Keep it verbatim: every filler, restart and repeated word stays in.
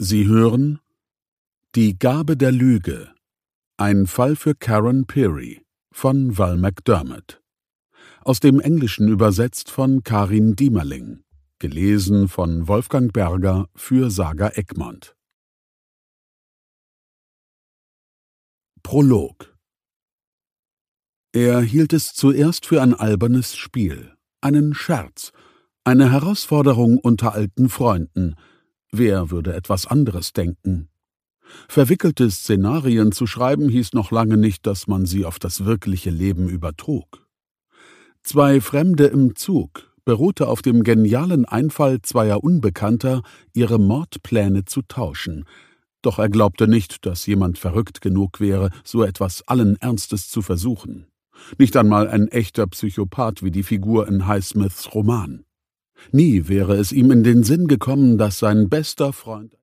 Sie hören Die Gabe der Lüge. Ein Fall für Karen Pirie von Val McDermid. Aus dem Englischen übersetzt von Karin Diemerling. Gelesen von Wolfgang Berger für Saga Egmont. Prolog. Er hielt es zuerst für ein albernes Spiel, einen Scherz, eine Herausforderung unter alten Freunden. Wer würde etwas anderes denken? Verwickelte Szenarien zu schreiben hieß noch lange nicht, dass man sie auf das wirkliche Leben übertrug. Zwei Fremde im Zug beruhte auf dem genialen Einfall zweier Unbekannter, ihre Mordpläne zu tauschen. Doch er glaubte nicht, dass jemand verrückt genug wäre, so etwas allen Ernstes zu versuchen. Nicht einmal ein echter Psychopath wie die Figur in Highsmiths Roman. Nie wäre es ihm in den Sinn gekommen, dass sein bester Freund